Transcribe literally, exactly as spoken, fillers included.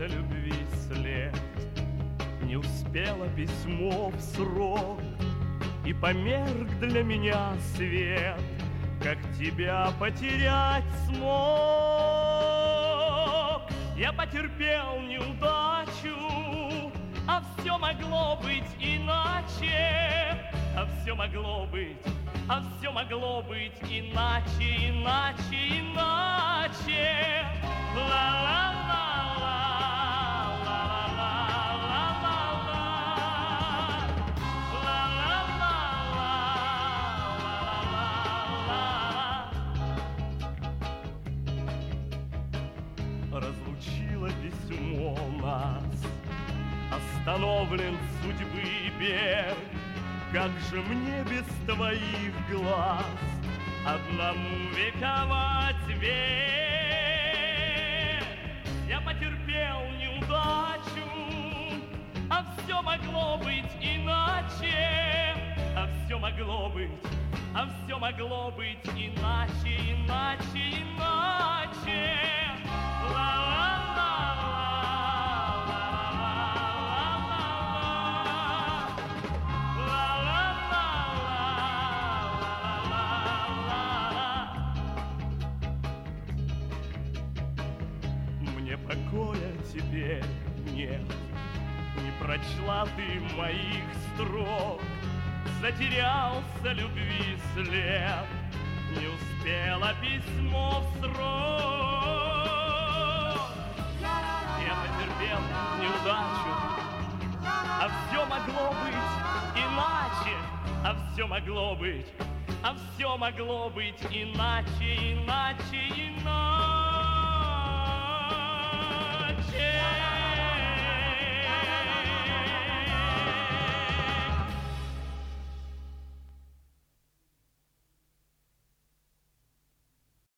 затерялся любви след, не успело письмо в срок, и померк для меня свет, как тебя потерять смог. Я потерпел неудачу, а все могло быть иначе, а все могло быть, а все могло быть иначе, иначе, иначе. Ла-ла-ла-ла. Разлучило письмо нас, остановлен судьбы берег. Как же мне без твоих глаз одному вековать век? Я потерпел неудачу, а все могло быть иначе, а все могло быть, а все могло быть иначе, иначе, иначе. Мне покоя теперь нет, не прочла ты моих строк, затерялся любви след, не успела письмо в срок. Я потерпел неудачу, а все могло быть иначе, а все могло быть, а все могло быть иначе, иначе, иначе.